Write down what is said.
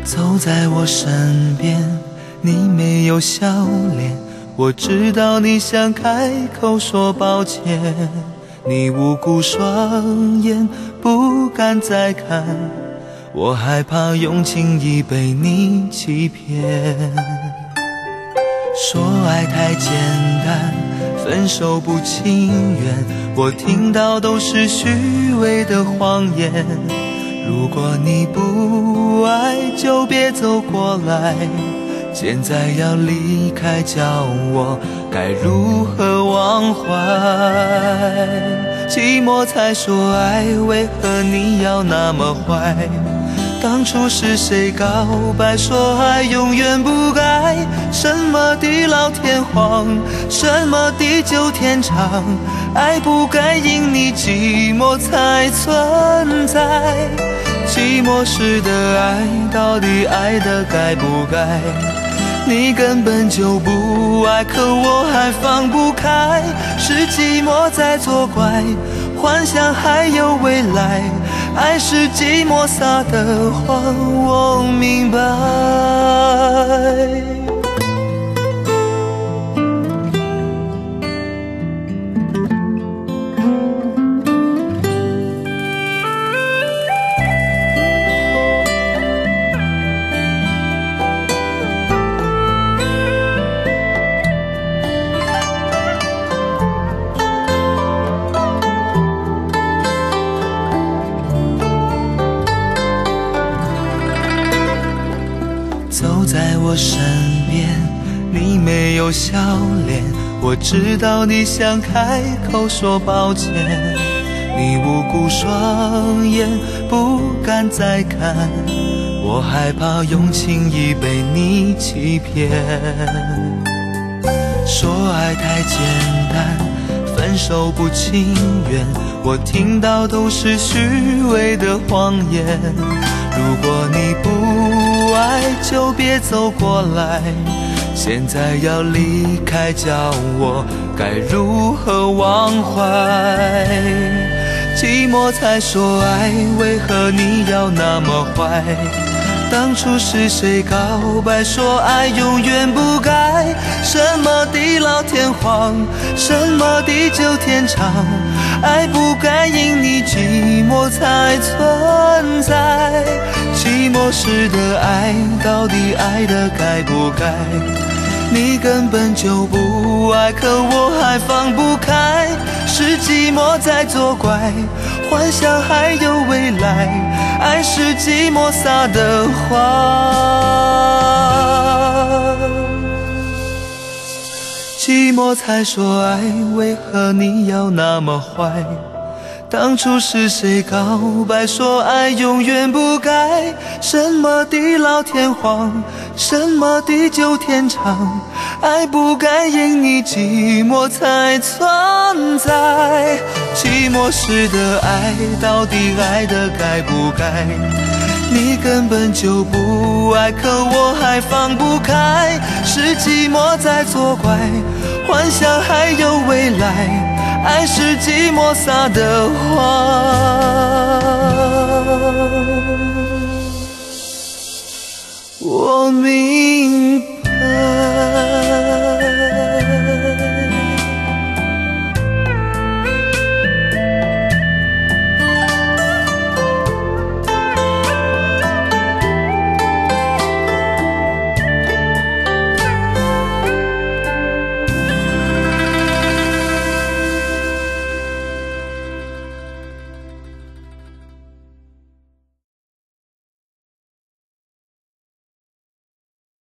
走在我身边，你没有笑脸，我知道你想开口说抱歉，你无辜双眼不敢再看，我害怕用情意被你欺骗。说爱太简单，分手不情愿，我听到都是虚伪的谎言。如果你不爱就别走过来，现在要离开，叫我该如何忘怀？寂寞才说爱，为何你要那么坏？当初是谁告白说爱永远不改？什么地老天荒，什么地久天长，爱不该因你寂寞才存在。寂寞时的爱，到底爱的该不该？你根本就不爱，可我还放不开。是寂寞在作怪，幻想还有未来，爱是寂寞撒的谎，我明白。走在我身边，你没有笑脸，我知道你想开口说抱歉，你无辜双眼不敢再看，我害怕用情意被你欺骗。说爱太简单，分手不情愿，我听到都是虚伪的谎言。如果你不爱就别走过来，现在要离开，叫我该如何忘怀？寂寞才说爱，为何你要那么坏？当初是谁告白说爱永远不改？什么地老天荒，什么地久天长，爱不该因你寂寞才存在。寂寞时的爱，到底爱的该不该？你根本就不爱，可我还放不开。是寂寞在作怪，幻想还有未来，爱是寂寞撒的谎。寂寞才说爱，为何你要那么坏？当初是谁告白说爱永远不改？什么地老天荒，什么地久天长，爱不该因你寂寞才存在。寂寞时的爱，到底爱的该不该？你根本就不爱，可我还放不开。是寂寞在作怪，幻想还有未来，爱是寂寞撒的谎。